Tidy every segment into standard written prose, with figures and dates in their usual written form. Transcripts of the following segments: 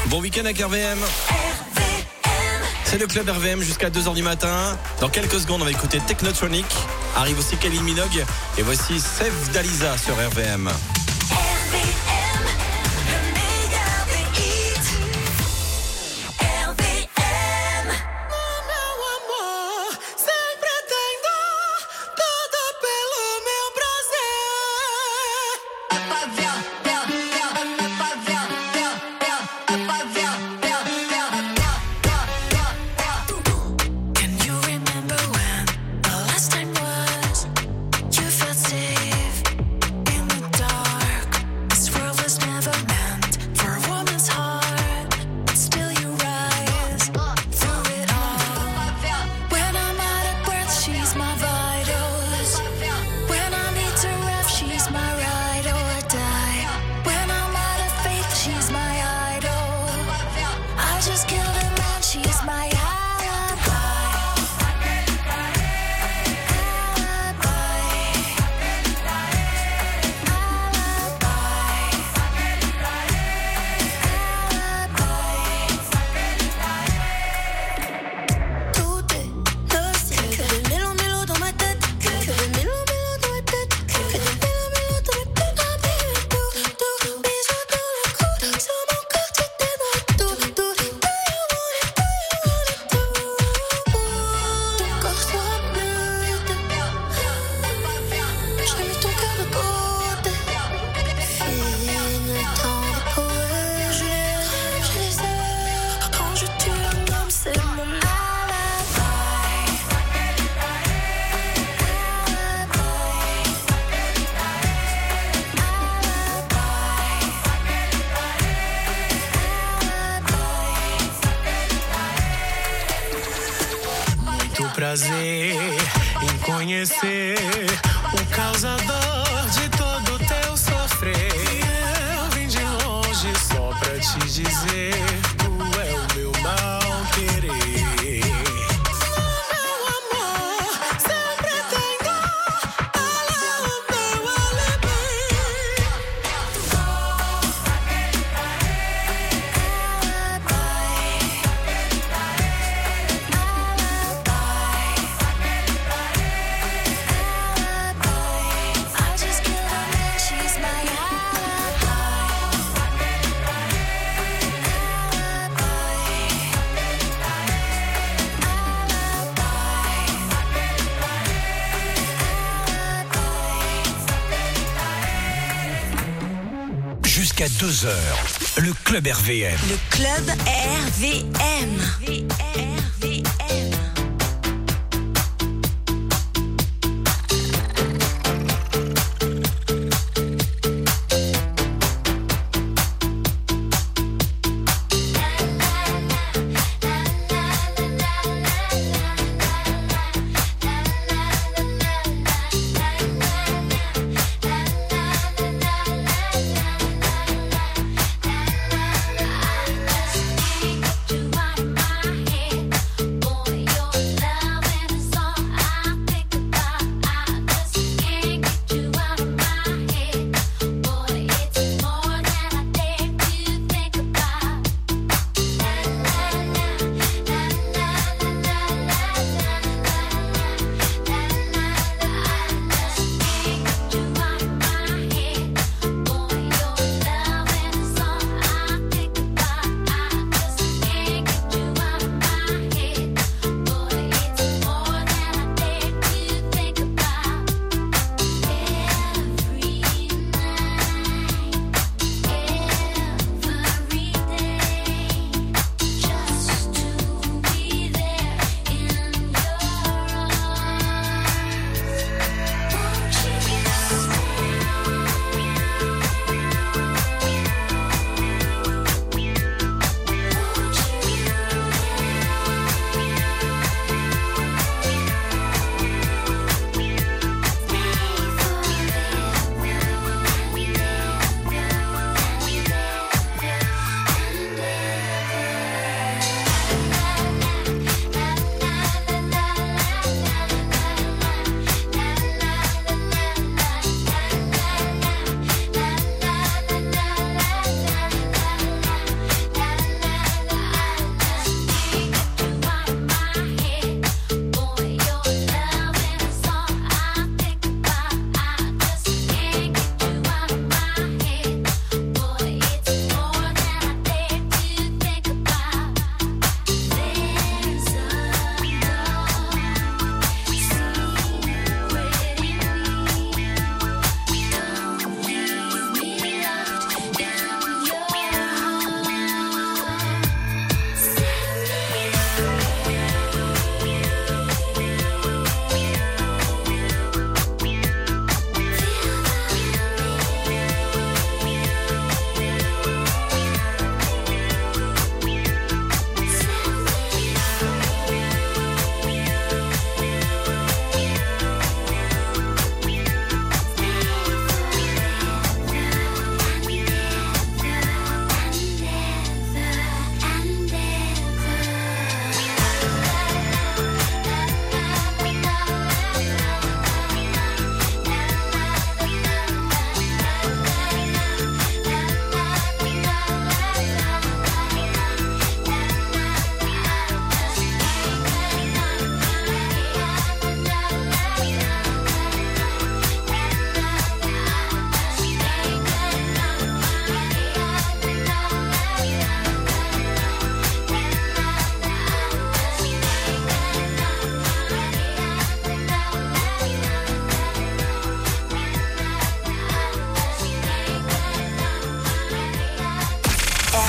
Bon week-end avec RVM. C'est le club RVM jusqu'à 2h du matin. Dans quelques secondes, on va écouter Technotronic. Arrive aussi Kylie Minogue. Et voici Save Dalisa sur RVM. Prazer em conhecer o causador de todo teu sofrer. Eu vim de longe só pra te dizer, tu é o meu mal querer. Meu amor, sempre tenho ela o meu alibi. Jusqu'à 2h, le club RVM. Le club RVM. You are my head, boy, you're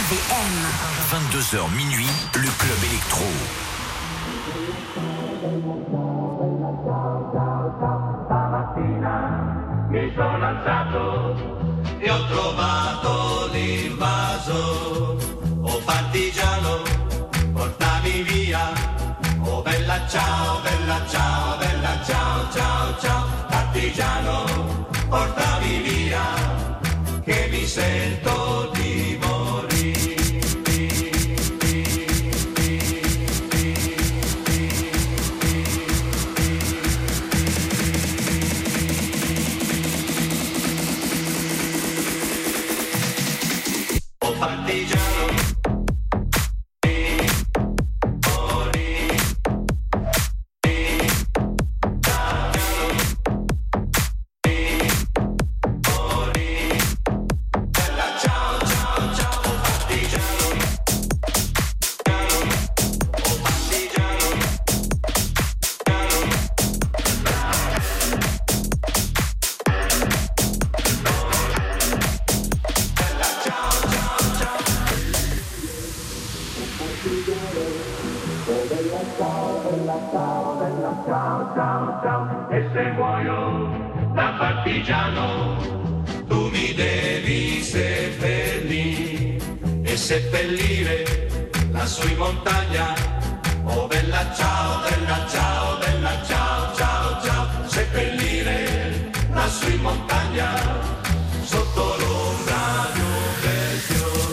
RVM. 22h minuit, le club électro. Stamattina mi sono alzato e ho trovato l'invaso. Oh partigiano, portami via. Oh bella ciao, bella ciao, bella ciao, ciao, ciao. Partigiano, portami via, che mi sento di morire. Oh partigiano, e se muoio da partigiano tu mi devi seppellire e seppellire lassù in montagna. Oh bella ciao, bella ciao, bella ciao, ciao, ciao. Seppellire lassù in montagna sotto l'ombra di un bel fiore.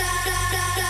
da da da da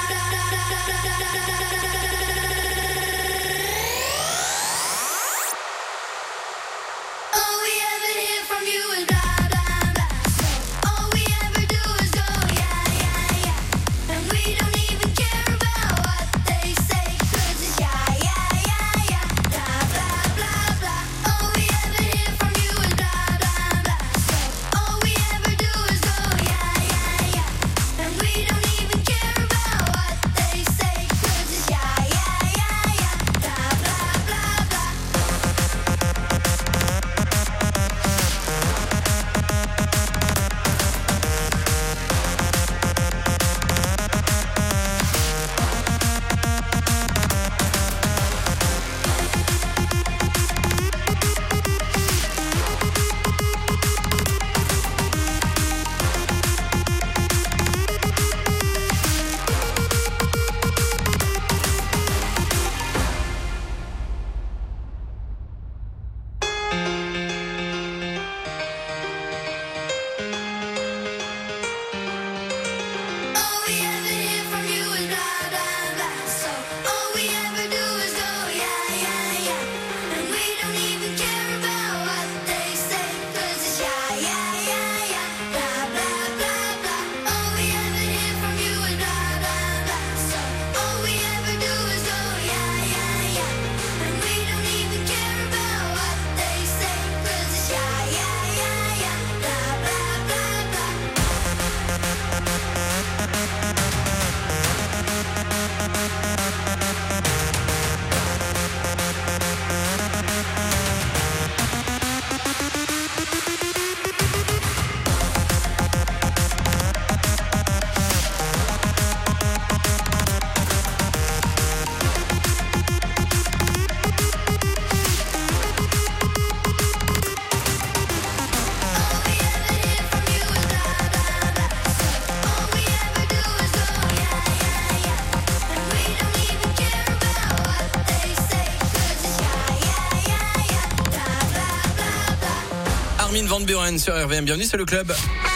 Van Buren sur RVM. Bienvenue, c'est le club.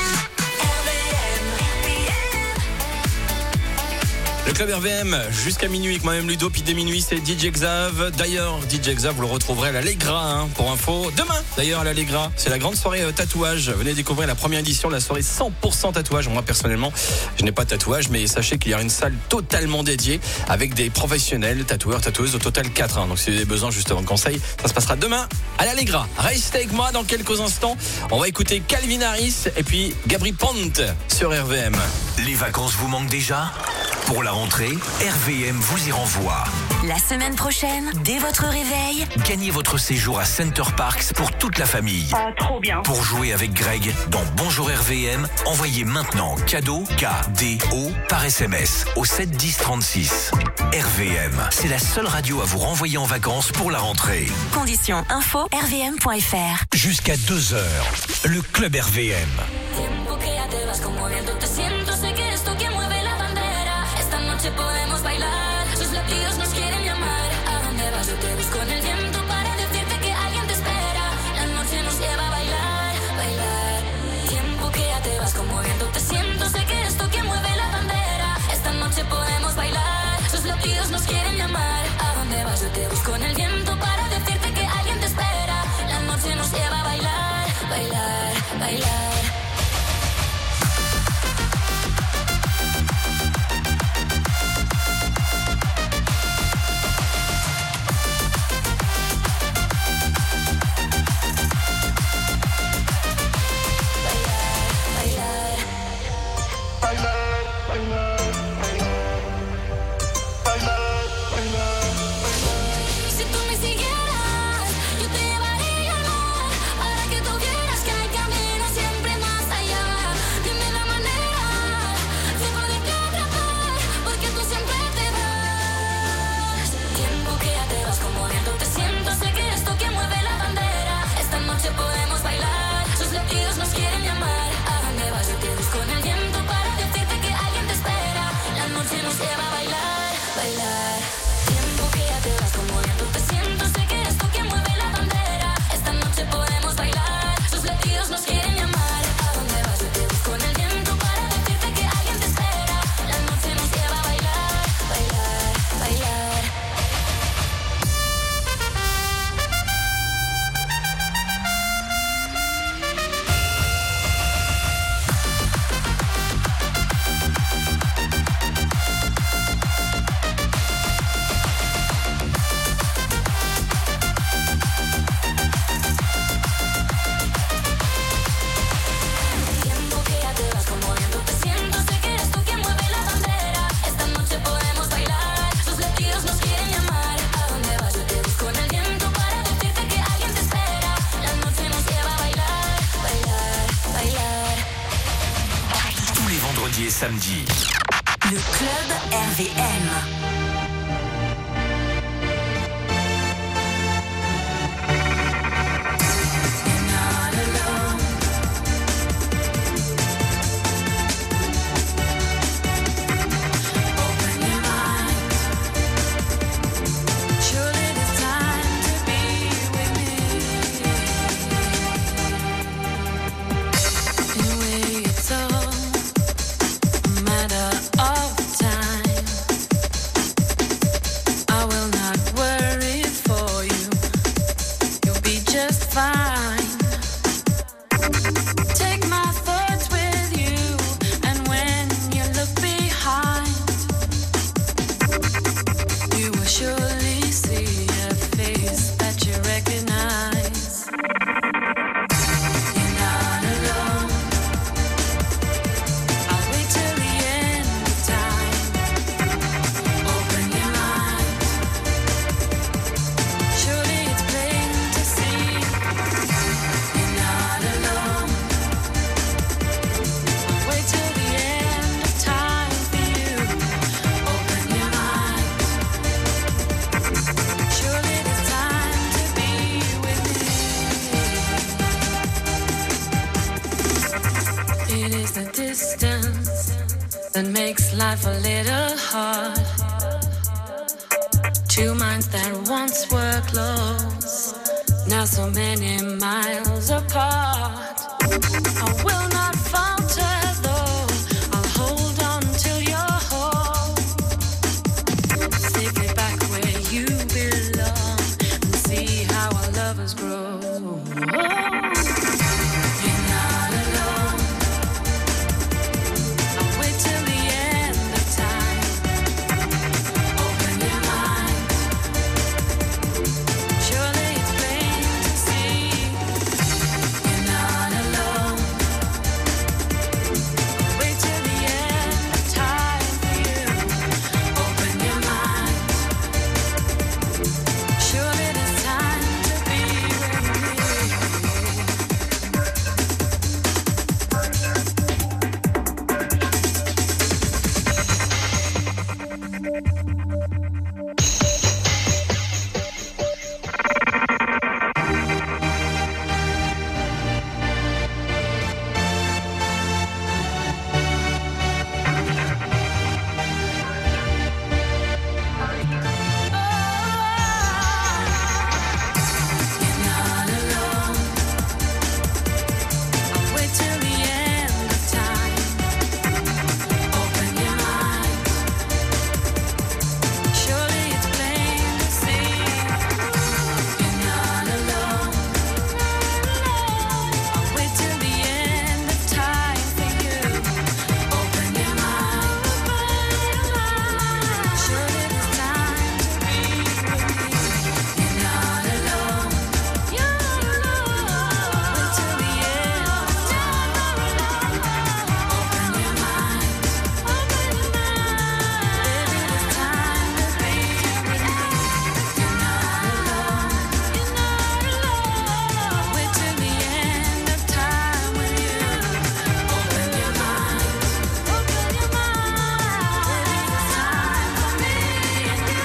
Le club RVM jusqu'à minuit avec moi-même Ludo, puis dès minuit c'est DJ Xav. D'ailleurs DJ Xav vous le retrouverez à l'Allegra pour info. Demain d'ailleurs à l'Allegra, c'est la grande soirée tatouage. Venez découvrir la première édition de la soirée 100% tatouage. Moi personnellement je n'ai pas de tatouage, mais sachez qu'il y aura une salle totalement dédiée avec des professionnels, tatoueurs, tatoueuses, au total 4. Donc si vous avez besoin justement de conseils, ça se passera demain à l'Allegra. Restez avec moi dans quelques instants. On va écouter Calvin Harris et puis Gabri Ponte sur RVM. Les vacances vous manquent déjà ? Pour la rentrée, RVM vous y renvoie. La semaine prochaine, dès votre réveil, Gagnez votre séjour à Center Parcs pour toute la famille. Ah, trop bien. Pour jouer avec Greg dans Bonjour RVM, envoyez maintenant cadeau KDO par SMS au 7 10 36. RVM, c'est la seule radio à vous renvoyer en vacances pour la rentrée. conditions info rvm.fr. Jusqu'à 2h, le club RVM. Podemos bailar, sus latidos nos quieren llamar. ¿A dónde vas? Yo te busco en el viento para decirte que alguien te espera. La noche nos lleva a bailar, bailar. Tiempo que ya te vas como viento, te siento, sé que eres tú quien mueve la bandera. Esta noche podemos bailar, sus latidos nos quieren llamar. ¿A dónde vas? Yo te busco en el viento para decirte que alguien te espera. La noche nos lleva a bailar, bailar, bailar. Si tú me siguieras, yo te llevaría al mar, para que tú vieras que hay camino siempre más allá. Dime la manera de poderte atrapar, porque tú siempre te vas. Tiempo que ya te vas como viento, te siento, sé que eres tú quien mueve la bandera. Esta noche podemos bailar, sus latidos nos quieren llamar. ¿A dónde vas? Yo te busco en el viento para decirte que alguien te espera. La noche nos lleva a bailar, bailar. Tiempo que ya te vas como viento, te siento, sé que eres tú quien mueve la bandera. Esta noche podemos bailar, sus latidos nos quieren llamar. ¿A dónde vas? Yo te busco en el viento para decirte que alguien te espera. La noche nos lleva a bailar, bailar, bailar. Tiempo que ya te vas como viento, te siento, sé que eres tú quien mueve la bandera. Esta noche podemos bailar, sus latidos nos quieren llamar. ¿A dónde vas? Yo te busco en el viento para decirte que alguien te espera. La noche nos lleva a bailar, bailar, bailar. Tous les vendredis et samedis, Le club RVM. Surely it's time to be with me. In a way, it's all a matter of time. I will not worry for you. You'll be just fine. Take my thoughts with you, and when you look behind, you will surely see a face that you recognize. You're not alone. I'll wait till the end of time. Open your mind. Surely it's plain to see. You're not alone. I'll wait till the end of time for you. Open your mind. Surely it's time to be with me. It is the distance that makes life a little hard. Two minds that once were close now so many miles apart. I will not falter though, I'll hold on till you're home. Take me back where you belong and see how our lovers grow. You're not alone. I'll wait till the end of time. Open your mind. Surely it's plain to see. You're not alone. I'll wait till the end of time for you. Open your mind. Surely it's time to be with me. You're not alone. I'll wait till the end of time. Open your mind. Surely it's plain to see. You're not alone. I'll wait till the end of time for you. Open your mind. Surely it's time to be with me. You're not alone. You're alone. Wait till the end of time. Open your mind. Open your mind. Baby, it's time to be with me. You're not alone. You're not alone. Wait till the end of time with you. Open your mind. Open your mind. Baby, it's time for me and you.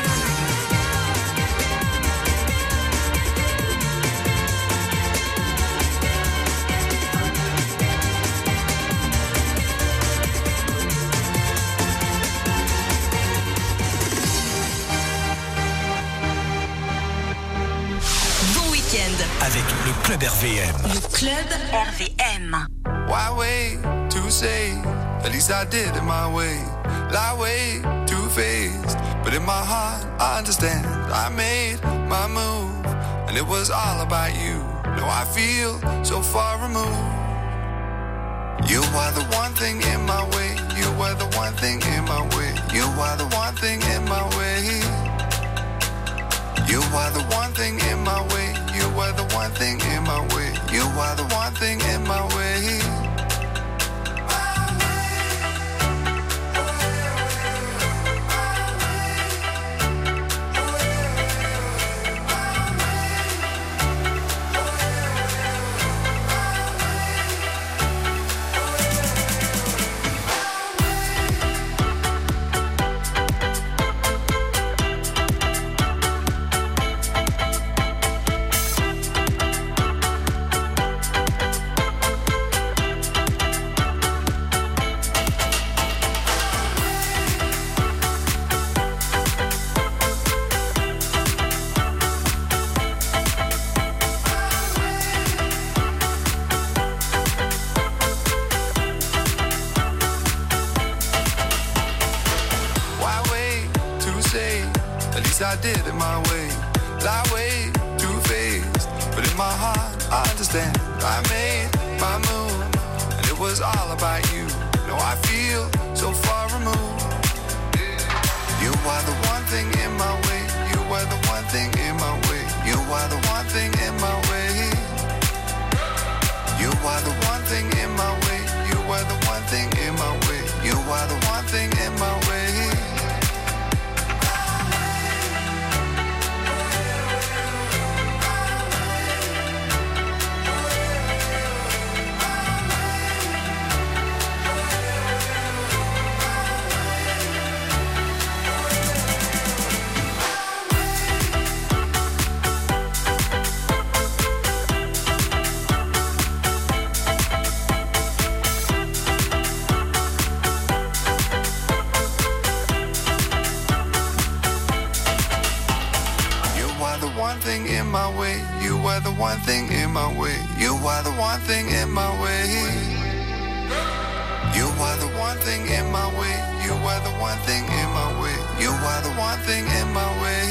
Bon week-end. Avec le Club RVM. Le Club RVM. Why wait to say? At least I did it my way. Lie way too faced, but in my heart I understand. I made my move, and it was all about you. Now I feel so far removed. You are the one thing in my way. You are the one thing in my way. You are the one thing in my way. You are the one thing in my way. You are the one thing in my way. You are the one thing in my way. Why wait to say? At least I did it my way. Lie way too faced, but in my heart I understand. I made my move, and it was all about you. Now I feel so far removed. You are the one thing in my way. You are the one thing in my way. You are the one thing in my way. You are the one thing in my way. You are the one thing in my way. You are the one thing in my way. my way. You are the one thing in my way. You are the one thing in my way. You are the one thing in my way. You are the one thing in my way. You are the one thing in my way.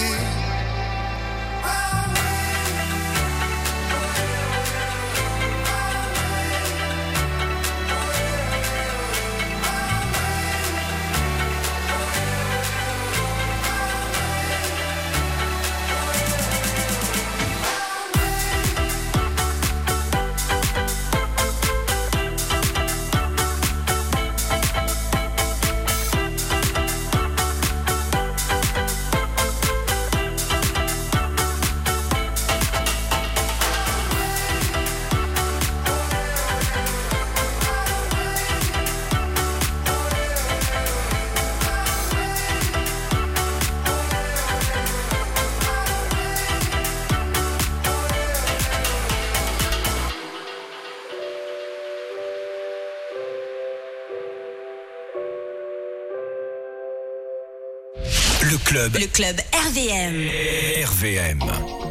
Le club RVM. RVM.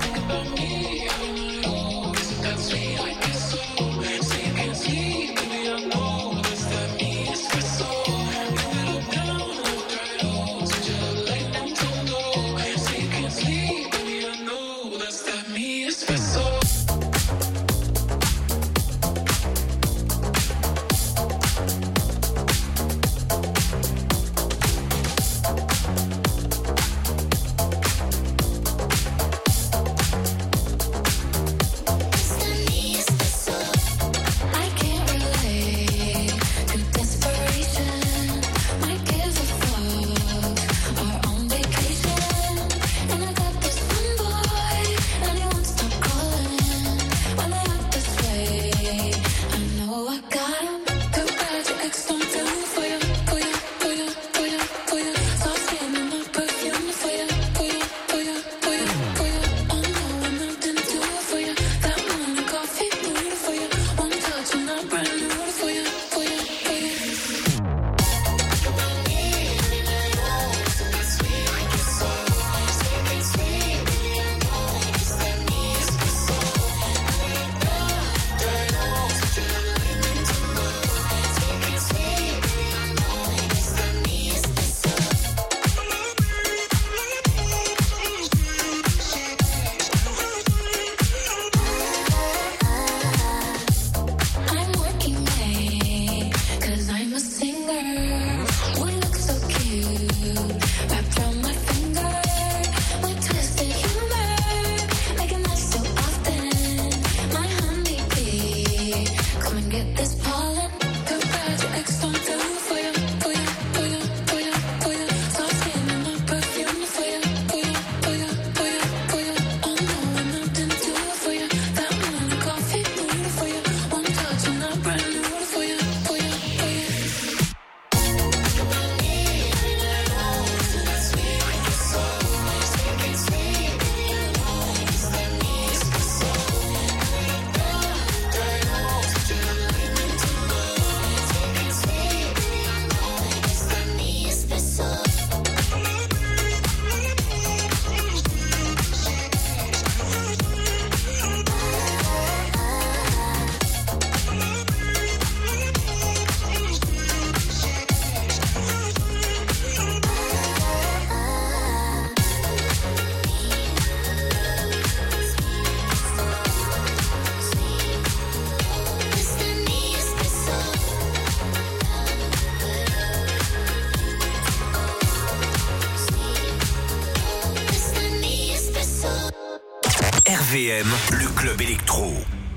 RVM, le club électro.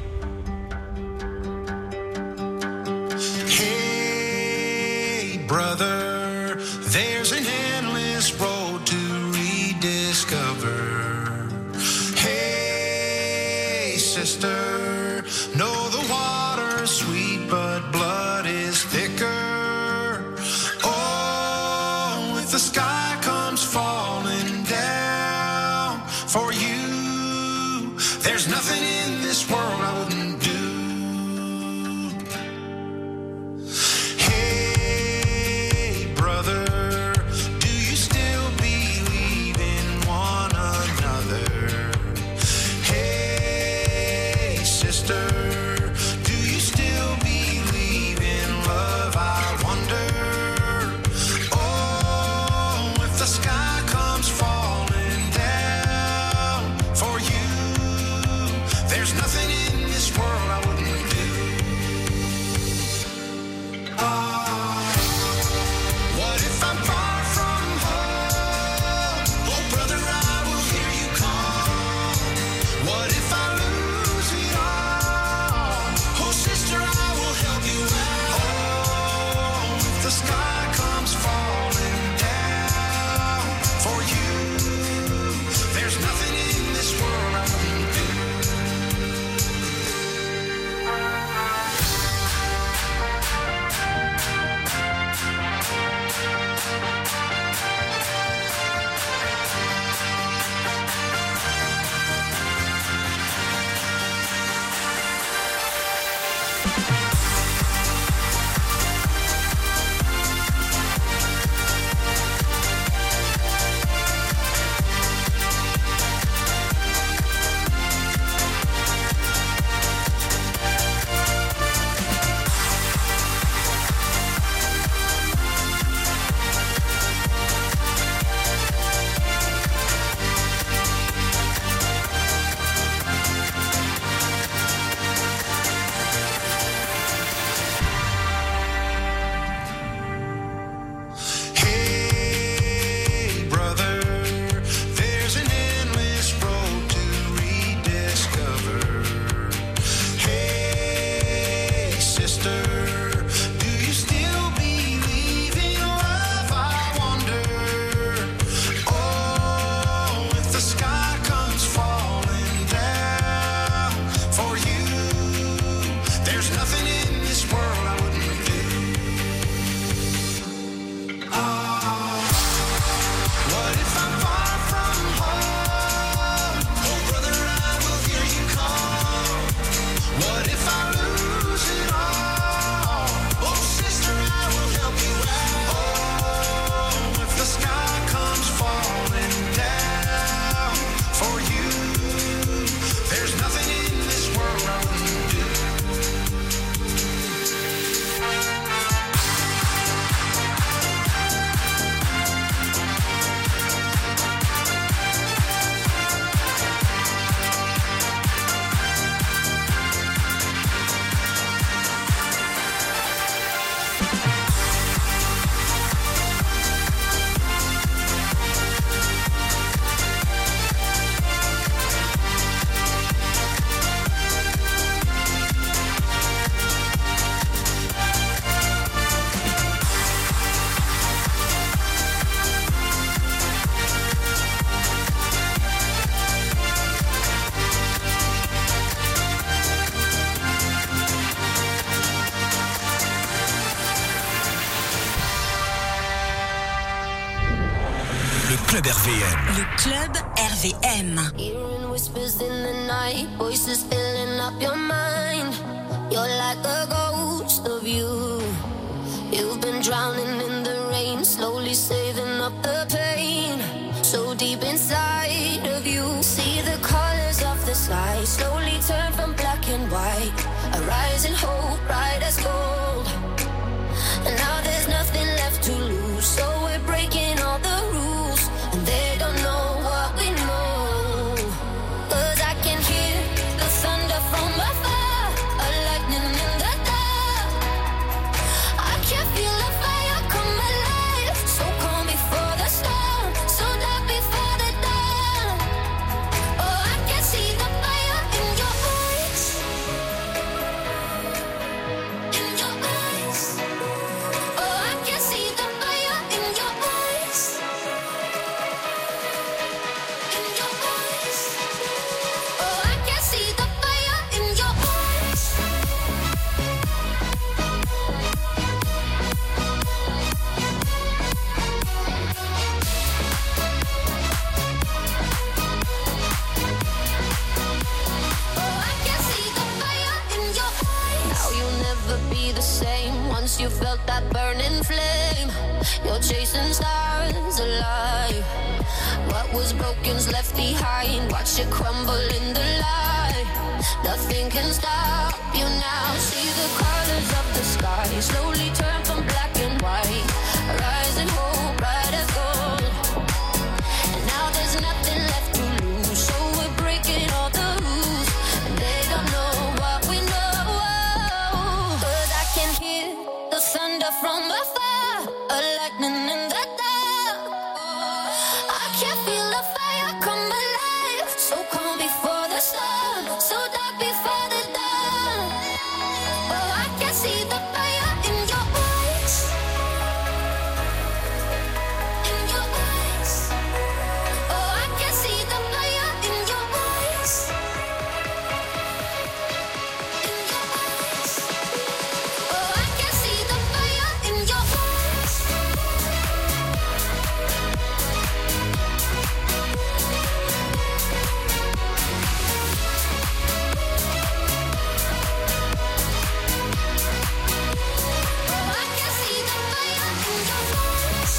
Hey, brother, there's an endless road to rediscover. Hey, sister, know the water's sweet, but blood is thicker. Oh, if the sky comes falling down for you, there's nothing in this world I wouldn't do. Hey, brother, do you still Le club RVM. Le club RVM. Hearing whispers in the night, voices filling up your mind. You're like a ghost of you. You've been drowning in the rain, slowly saving up the pain. So deep inside of you, see the colors of the sky slowly turn from black and white. A rising hope, bright as gold. And now there's nothing left to lose, so we're breaking all the rules, and they don't know what we know. 'Cause I can hear the thunder from afar, a lightning in the dark. I can feel the fire come alive, so calm before the storm, so dark before the dawn. Oh, I can see the fire in your eyes, in your eyes. Oh, I can see the fire in your eyes, in your eyes. Oh, I can see the fire in your eyes. Oh, I can see the fire in your eyes. Now you'll never be the same. Once you felt that burning flame, you're chasing stars alive. What was broken's left behind. Watch it crumble in the light. Nothing can stop you now. See the colors of the sky slowly turn from black and white. Rising hope, bright as gold. And now there's nothing left to lose, so we're breaking all the rules, and they don't know what we know. 'Cause I can hear the thunder from afar, a lightning in the dark. I can feel the fire come alive, so calm before the storm, so dark before the dawn. Oh, I can see the fire in your eyes, in your eyes. Oh, I can see the fire in your eyes, in your eyes. Oh, I can see the fire in your eyes. Oh, I can see the fire in your eyes.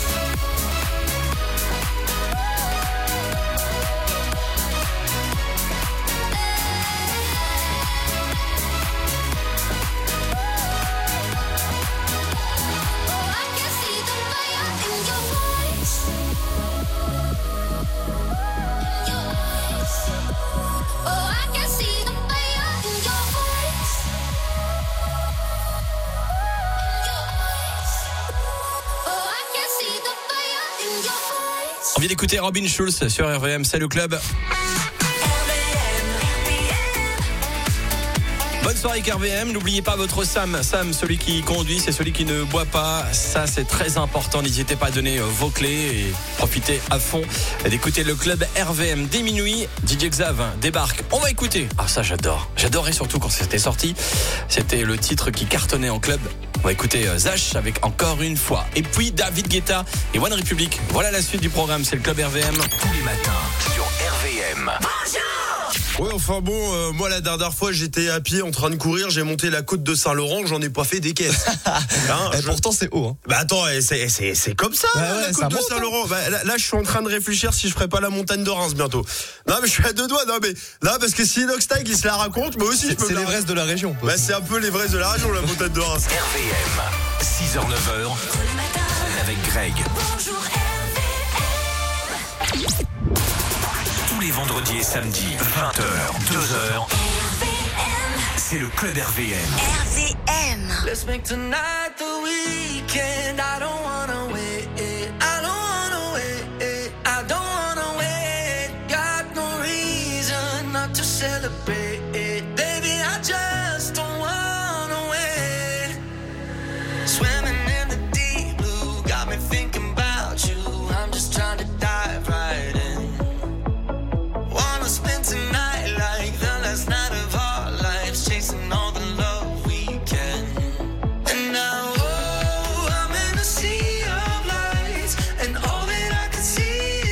Oh, I can see the fire in your eyes. In your eyes. Oh, I can see the fire in your eyes. In your eyes. Oh, I can see the fire in your eyes. On vient d'écouter Robin Schulz sur RVM, c'est le club. Bonne soirée avec RVM, n'oubliez pas votre Sam. Sam, celui qui conduit, c'est celui qui ne boit pas. Ça, c'est très important. N'hésitez pas à donner vos clés et profitez à fond d'écouter le club RVM. Dès minuit, DJ Xav débarque. On va écouter. Ah, ça, j'adore. J'adorais surtout quand c'était sorti. C'était le titre qui cartonnait en club. On va écouter Zach avec Encore une fois. Et puis David Guetta et One Republic. Voilà la suite du programme. C'est le club RVM. Tous les matins sur RVM. Ouais, enfin bon, moi la dernière fois j'étais à pied en train de courir, j'ai monté la côte de Saint-Laurent, j'en ai pas fait des caisses. Pourtant c'est haut. Hein. Bah attends, c'est comme ça, la côte de Saint-Laurent. Bah, là je suis en train de réfléchir si je ferais pas la montagne de Reims bientôt. Non mais je suis à deux doigts, non parce que si Inoxtag il se la raconte, moi aussi je peux. C'est l'Everest de la région. Bah c'est un peu l'Everest de la région, la montagne de Reims. RVM, 6h-9h, avec Greg. Bonjour RVM. Tous les vendredis et samedis, 20h, 2h, c'est le club RVM. RVM. Let's make tonight the weekend. I don't wanna wait. I don't wanna wait. I don't wanna wait. Got no reason not to celebrate. Baby, I just don't wanna wait. Swimming in the deep blue got me thinking about you. I'm just trying to dive right in. Wanna spend tonight like the last night of our lives, chasing all the love we can. And now, oh, I'm in a sea of lights, and all that I can see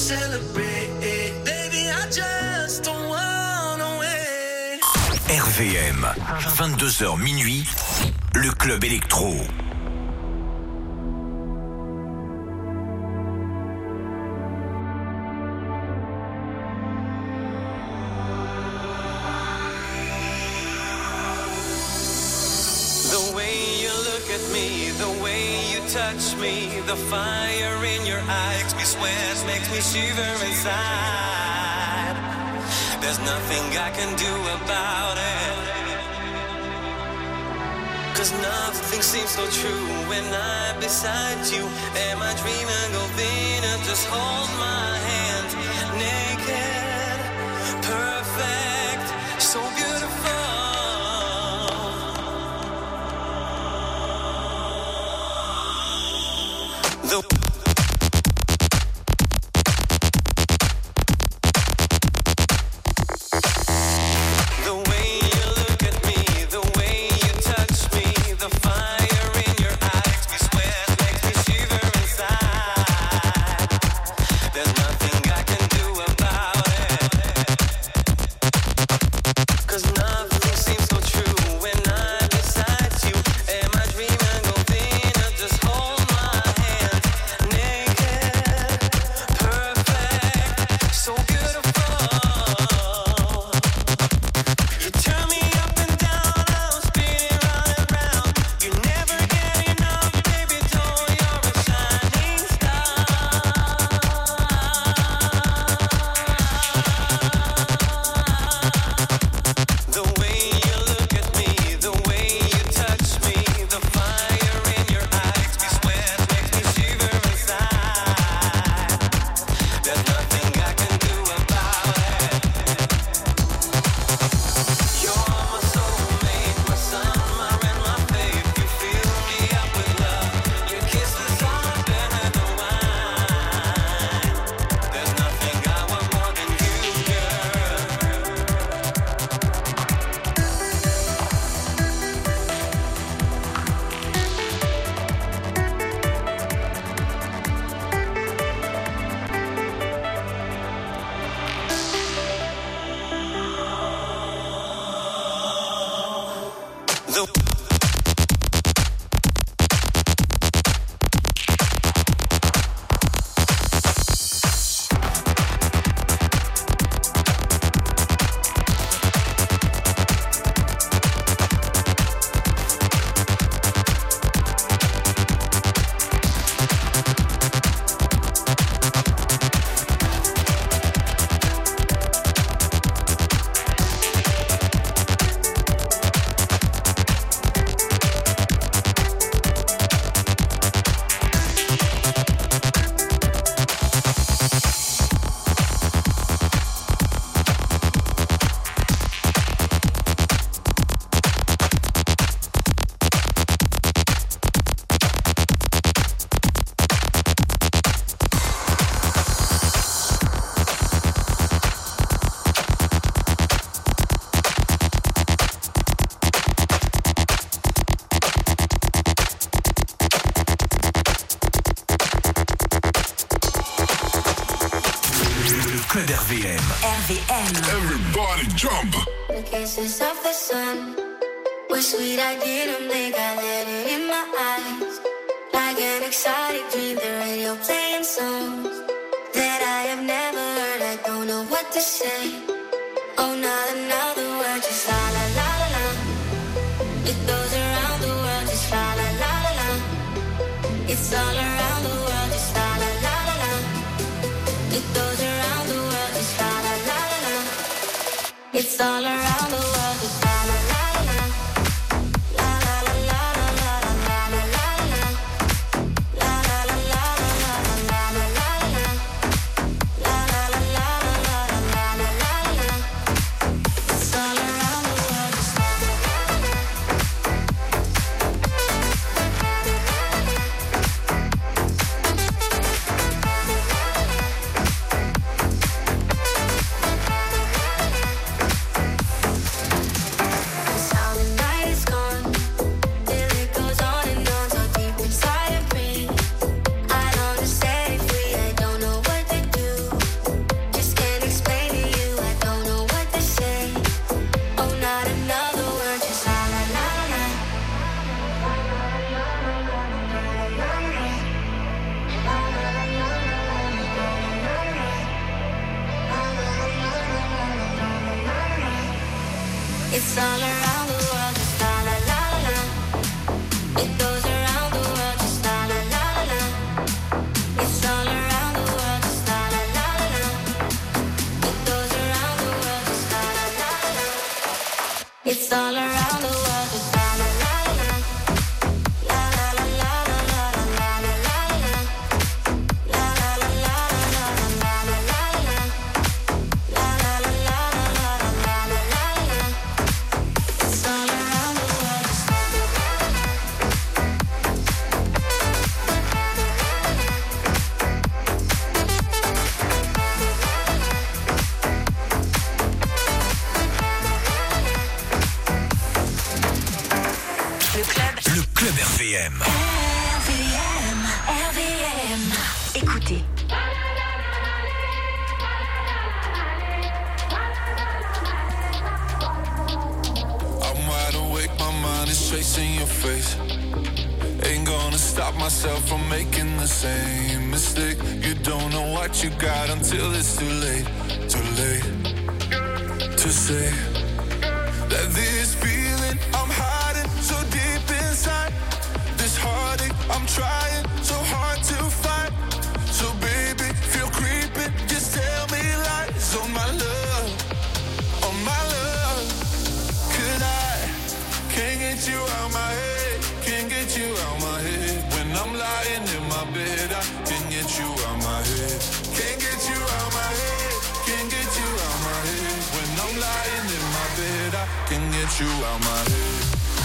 celebrate. Baby, I just don't wanna wait. RVM, 22h minuit, le club électro. The way you look at me, the way you touch me, the fire in your eyes makes me sweat, makes me shiver inside. There's nothing I can do about it, 'cause nothing seems so true when I'm beside you. Am I dreaming of Venus? Just hold my hand, naked, perfect, so beautiful. The way you look at me, the way you touch me, the fire in your eyes makes me sweat, makes me shiver inside. There's nothing I can do about it, 'cause nothing seems so true when I'm beside you. Am I dreaming of Venus? Just hold my hand, naked, perfect, so beautiful. You turn me up and down, I'm spinning round and round. You never get enough, baby doll, you're a shining star. The way you look at me, the way you touch me, the fire in your eyes makes me sweat, makes me shiver inside. There's nothing I can do about it. You're my soulmate, my sun, my rain, my faith. You fill me up with love. Your kisses are better than wine. There's nothing I want more than you, girl. Le club RVM. RVM. Everybody jump. The kisses of the sun were sweet, I didn't think I let it in my eyes. Like an exotic dream, the radio playing songs that I have never heard. I don't know what to say. Oh, not another word, just la la la la la. It goes around the world, just la la la la la. It's all around the world, just la la la la la. It goes around the world, just la la la la la. It's all around the world, just la la la la la. La la la la la la la la la la. La la la la la la la la la. La la la la la la la la la. It's all around the world, just la la la la la. It's all around the world, just la la la la la. It goes around the world, just la la la la la. It's all around the world, just la la la la la. It goes around the world, just la la la la la. It's all around the world, just la la la la la. La la la la la la la la la la. La la la la la la la la la. La la la la la la la la la. It's all around the world, just la la la la. Le club RVM. RVM. Écoutez. I'm wide awake, my mind is chasing your face. Ain't gonna stop myself from making the same mistake. You don't know what you got until it's too late to say that this feeling I'm hiding so deep inside. This heartache I'm trying so hard to fight. So baby, feel creeping, just tell me lies on my love, on my love. Could I can't get you out my head, can't get you out my head. When I'm lying in my bed, I can't get you out my head. Can't get you out my head, can't get you out my head. When I'm lying in my bed, I can't get you out my head.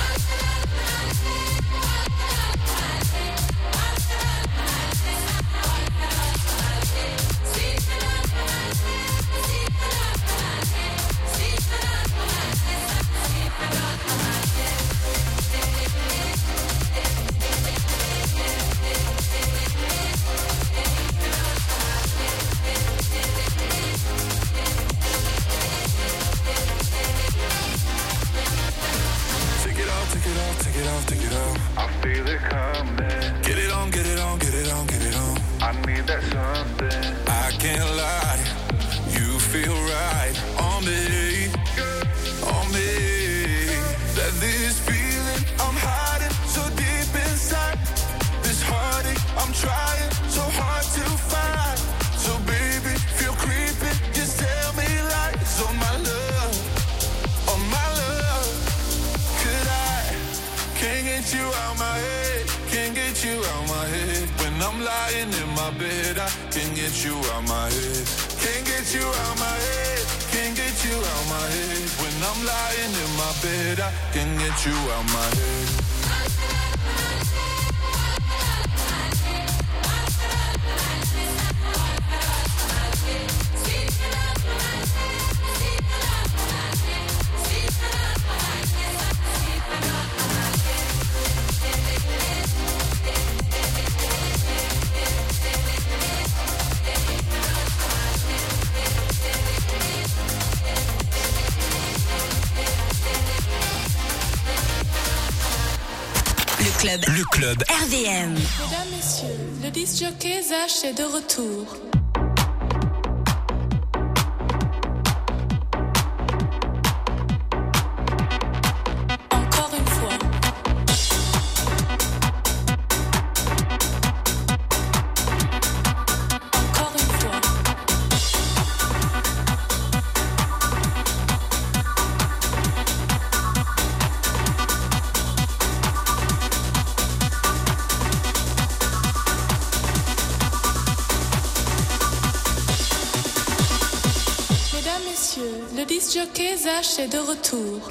Take it off, take it off, take it off, take it off. I feel it coming. Get it on, get it on, get it on, get it on. I need that something. I can't lie, you feel right on me, on me. That this feeling I'm hiding so deep inside. This heartache I'm trying so hard to find. So baby, feel creeping, just tell me lies on my love, on my love. Could I can't get you out my head, can't get you out my head. When I'm lying in my bed, I can't get you out my head. Can't get you out my head, can't get you out my head. When I'm lying in my bed, I can't get you out my head. Le club RVM. Mesdames, messieurs, le disc jockey Zach est de retour. Encore une fois. Encore une fois. Mesdames, messieurs, le disc jockey Zach est de retour.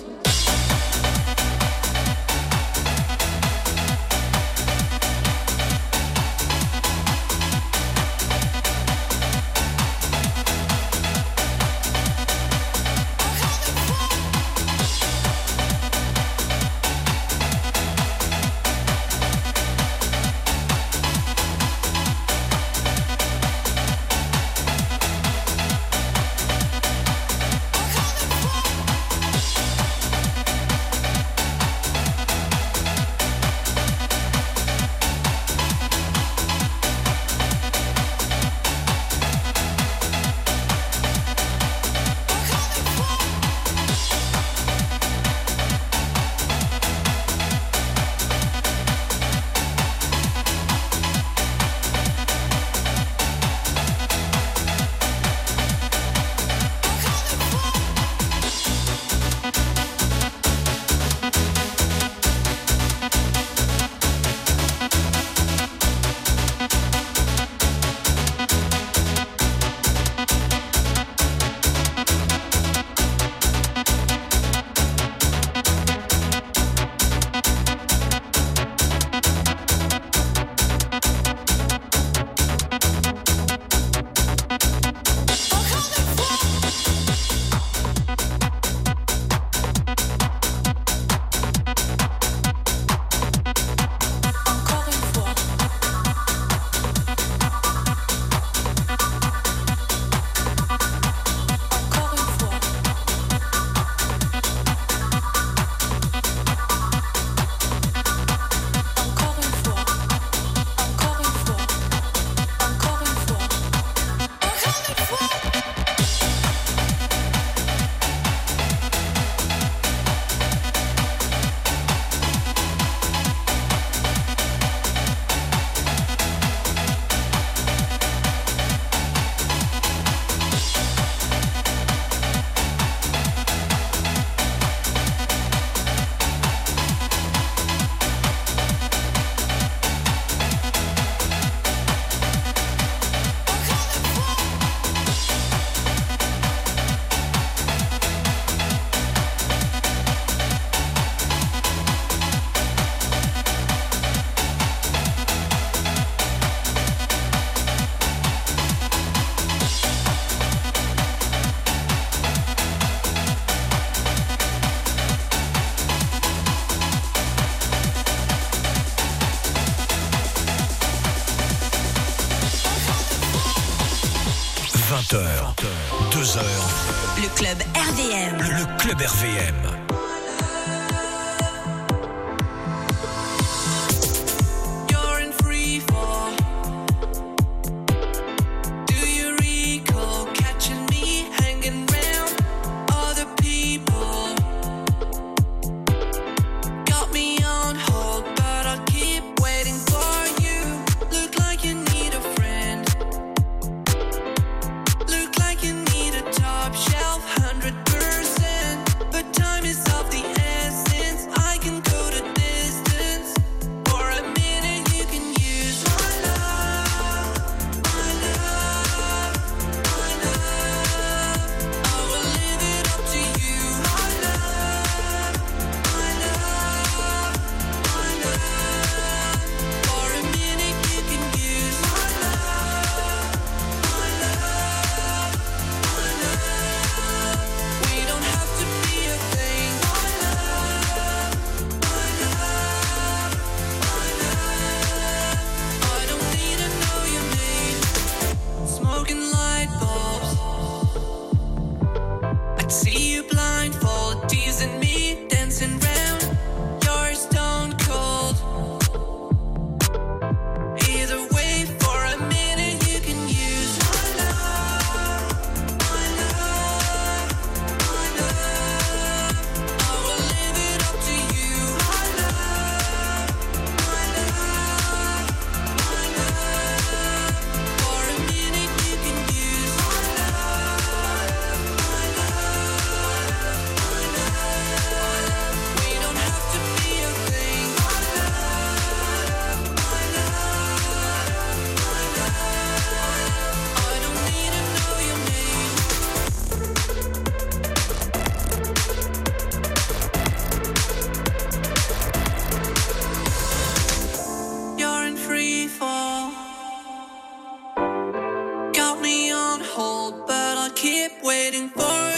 20h, 2h. Le club RVM. Le club RVM. You're in free fall. Do you recall catching me hanging round other people? Got me on hold, but I'll keep waiting for you. Look like you need a friend. Look like you need a top shelf 100%. But time is of the essence. I can go the distance. For a minute you can use my love, my love, my love. I will leave it up to you. My love, my love, my love. For a minute you can use my love, my love, my love. We don't have to be a thing. My love, my love, my love. I don't need to know your name. Smoking light bulbs. I'd see you blindfold, teasing me, dancing round. You're stone cold. Either way, for a minute you can use my love, my love, my love. I will leave it up to you. My love, my love, my love. For a minute you can use my love, my love, my love. We don't have to be a thing. My love, my love, my love. I don't need to know your name. You're in free fall. Got me on hold, but I'll keep waiting for